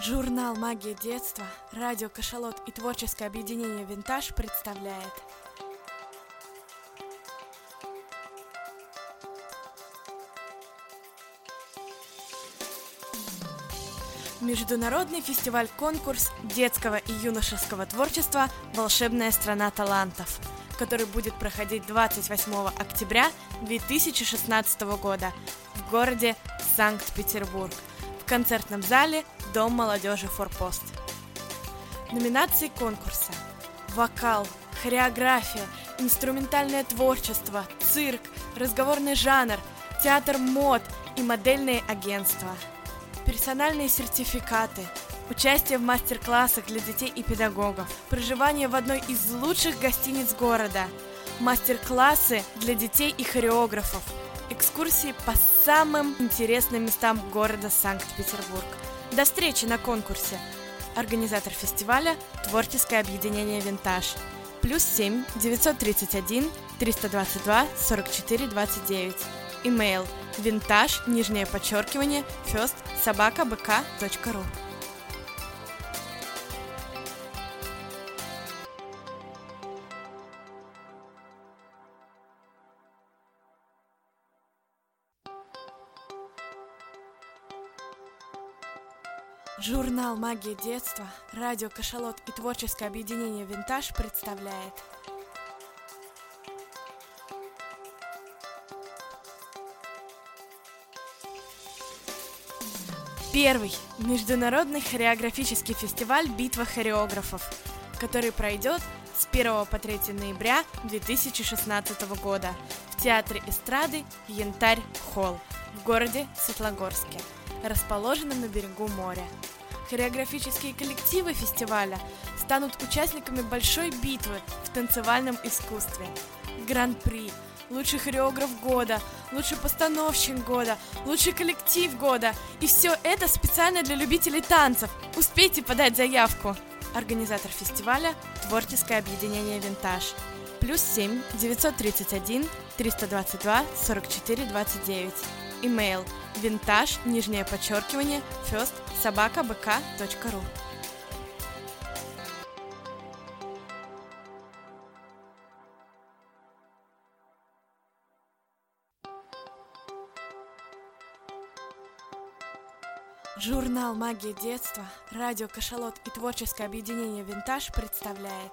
Журнал «Магия детства», радио «Кашалот» и творческое объединение «Винтаж» представляет Международный фестиваль-конкурс детского и юношеского творчества «Волшебная страна талантов», который будет проходить 28 октября 2016 года в городе Санкт-Петербург в концертном зале Дом молодежи «Форпост». Номинации конкурса: вокал, хореография, инструментальное творчество, цирк, разговорный жанр, театр мод и модельные агентства. Персональные сертификаты, участие в мастер-классах для детей и педагогов, проживание в одной из лучших гостиниц города, мастер-классы для детей и хореографов, экскурсии по самым интересным местам города Санкт-Петербург. До встречи на конкурсе! Организатор фестиваля – творческое объединение «Винтаж». +7 931 322 44 29. Имейл vintage_first@bk.ru. Журнал «Магия детства», радио «Кашалот» и творческое объединение «Винтаж» представляет Первый международный хореографический фестиваль «Битва хореографов», который пройдет с 1 по 3 ноября 2016 года в Театре эстрады «Янтарь-холл» в городе Светлогорске, расположенном на берегу моря. Хореографические коллективы фестиваля станут участниками большой битвы в танцевальном искусстве. Гран-при, лучший хореограф года, лучший постановщик года, лучший коллектив года. И все это специально для любителей танцев. Успейте подать заявку! Организатор фестиваля – творческое объединение «Винтаж». +7 931 322 44 29. Имейл vintage_first@bk.ru. Журнал «Магия детства», радио «Кашалот» и творческое объединение «Винтаж» представляет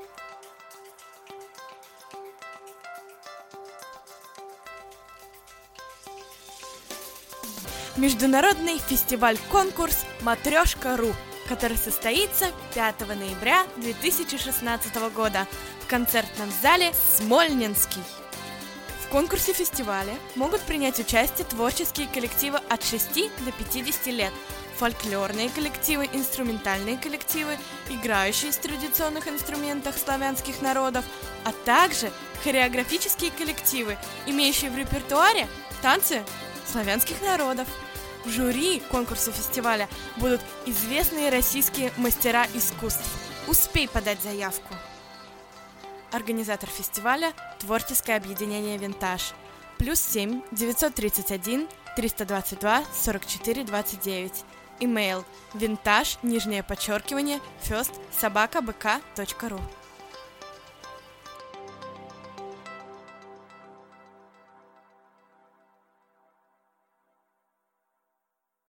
Международный фестиваль-конкурс «Матрешка.ру», который состоится 5 ноября 2016 года в концертном зале «Смольнинский». В конкурсе фестиваля могут принять участие творческие коллективы от 6 до 50 лет, фольклорные коллективы, инструментальные коллективы, играющие с традиционных инструментах славянских народов, а также хореографические коллективы, имеющие в репертуаре танцы славянских народов. В жюри конкурса фестиваля будут известные российские мастера искусств. Успей подать заявку! Организатор фестиваля – творческое объединение «Винтаж». +7 931 322 44 29. Имейл vintage_first@bk.ru.